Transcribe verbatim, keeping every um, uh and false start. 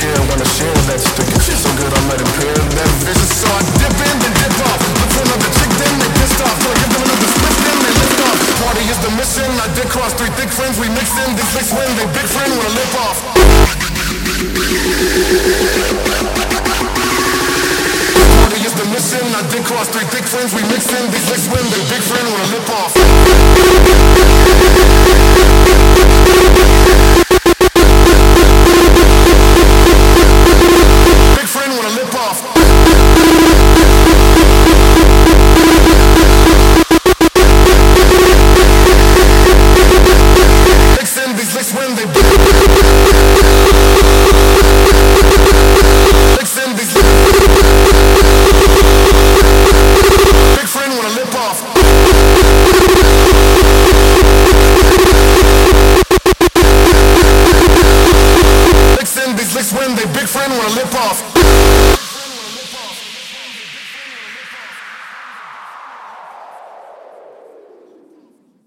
care, wanna share that stick. So good I'm not impaired, that vision. So I dip in, then dip off. Look for another chick, then they pissed off. So I give them another split, then they lift off. Party is the mission, I did cross three thick friends. We mix in, these licks win, they big friend wanna lip off. Party is the mission, I did cross three thick friends. We mix in, these licks win, they big friend wanna lip off. When they big friend wanna lip off. Licks in these licks when they big friend wanna lip off.